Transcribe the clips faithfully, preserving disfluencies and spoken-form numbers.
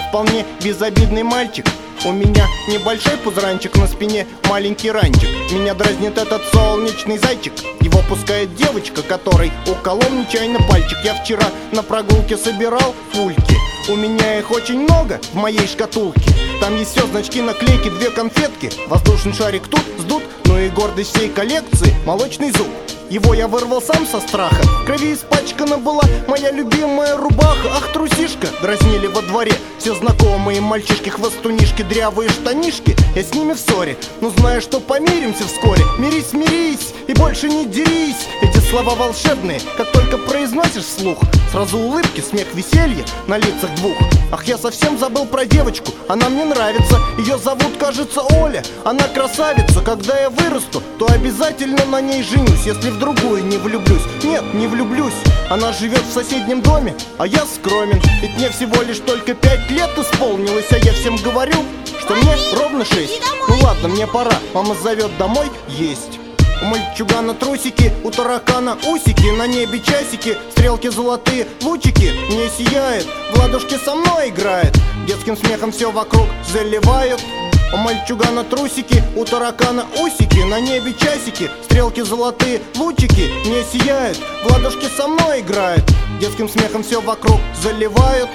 вполне безобидный мальчик. У меня небольшой пузранчик, на спине маленький ранчик. Меня дразнит этот солнечный зайчик. Его пускает девочка, которой уколол нечаянно пальчик. Я вчера на прогулке собирал пульки. У меня их очень много в моей шкатулке. Там есть все, значки, наклейки, две конфетки. Воздушный шарик тут сдут, ну и гордость всей коллекции — молочный зуб. Его я вырвал сам со страха. В крови испачкана была моя любимая рубаха. Ах, трусишка, дразнили во дворе все знакомые мальчишки, хвостунишки, дрявые штанишки. Я с ними в ссоре, но знаю, что помиримся вскоре. Мирись, мирись и больше не дерись. Эти слова волшебные, как только произносишь вслух, сразу улыбки, смех, веселье на лицах двух. Ах, я совсем забыл про девочку, она мне нравится. Ее зовут, кажется, Оля, она красавица. Когда я вырасту, то обязательно на ней женюсь, если в другую не влюблюсь. Нет, не влюблюсь. Она живет в соседнем доме, а я скромен. Ведь мне всего лишь только пять лет исполнилось, а я всем говорю, что мне ровно шесть. Ну ладно, мне пора, мама зовет домой есть. У мальчугана трусики, у таракана усики, на небе часики, стрелки золотые, лучики. Мне сияет, в ладошки со мной играет, детским смехом все вокруг заливают. У мальчугана трусики, у таракана усики, на небе часики, стрелки золотые, лучики. Мне сияет, в ладошки со мной играет, детским смехом все вокруг заливают.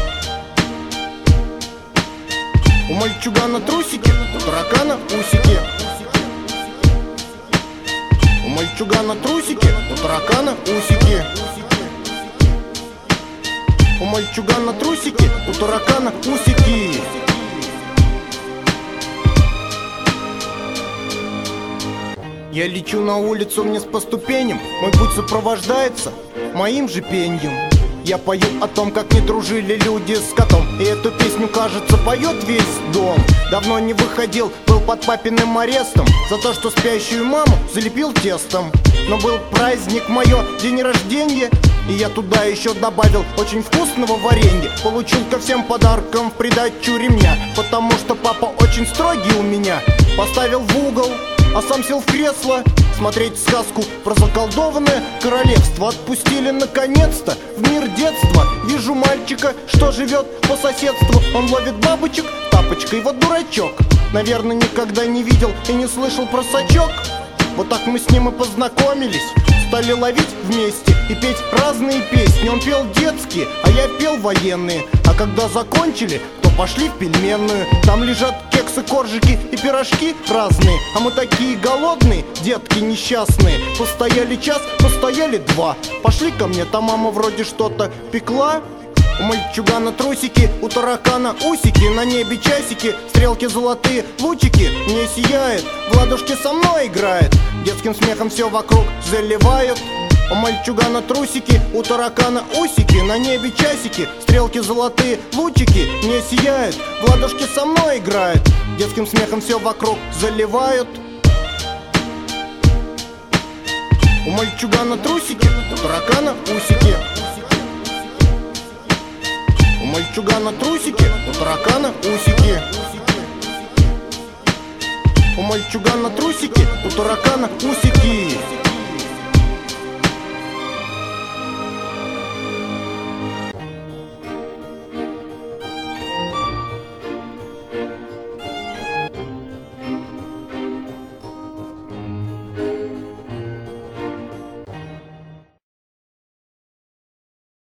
У мальчугана трусики, у таракана усики. У мальчугана трусики, у таракана усики. У мальчугана трусики, у таракана усики. Я лечу на улицу вниз по ступеням, мой путь сопровождается моим же пеньем. Я пою о том, как не дружили люди с котом, и эту песню, кажется, поет весь дом. Давно не выходил, был под папиным арестом за то, что спящую маму залепил тестом. Но был праздник, мое день рождения, и я туда еще добавил очень вкусного варенья. Получил ко всем подаркам в придачу ремня, потому что папа очень строгий у меня. Поставил в угол, а сам сел в кресло смотреть сказку про заколдованное королевство. Отпустили наконец-то в мир детства. Вижу мальчика, что живет по соседству. Он ловит бабочек тапочкой, вот дурачок. Наверное, никогда не видел и не слышал про сачок. Вот так мы с ним и познакомились, стали ловить вместе и петь разные песни. Он пел детские, а я пел военные. А когда закончили, то пошли в пельменную. Там лежат кексы, коржики и пирожки разные. А мы такие голодные, детки несчастные. Постояли час, постояли два. Пошли ко мне, там мама вроде что-то пекла. У мальчугана трусики, у таракана усики, на небе часики, стрелки золотые, лучики. Мне сияет, в ладошки со мной играет, детским смехом все вокруг заливают. У мальчугана трусики, у таракана усики, на небе часики, стрелки золотые, лучики. Мне сияет, в ладошки со мной играет, детским смехом все вокруг заливают. У мальчугана трусики, у таракана усики. У мальчугана трусики, у таракана усики. У мальчугана трусики, у таракана усики.